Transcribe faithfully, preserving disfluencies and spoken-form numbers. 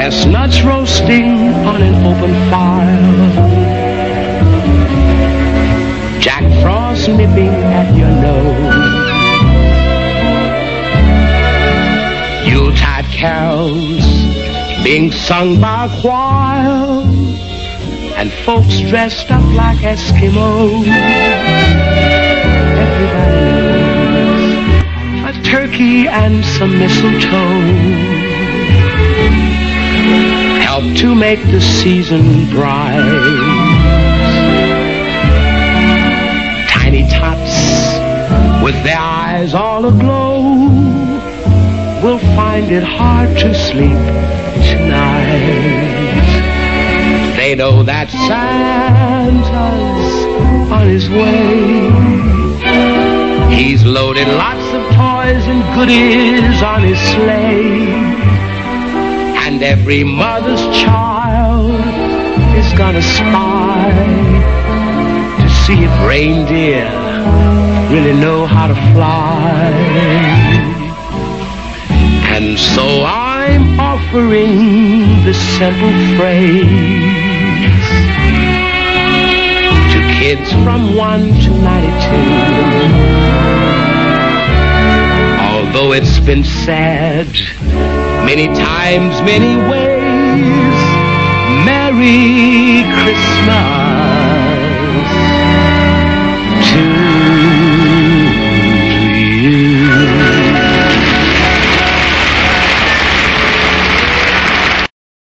chestnuts roasting on an open fire, Jack Frost nipping at your nose, Yuletide carols being sung by a choir, and folks dressed up like Eskimos. Everybody knows a turkey and some mistletoe help to make the season bright. Tiny tots with their eyes all aglow will find it hard to sleep tonight. They know that Santa's on his way. He's loaded lots of toys and goodies on his sleigh, and every mother's child is gonna spy to see if reindeer really know how to fly. And so I'm offering this simple phrase to kids from one to ninety-two. Although it's been said many times, many ways, Merry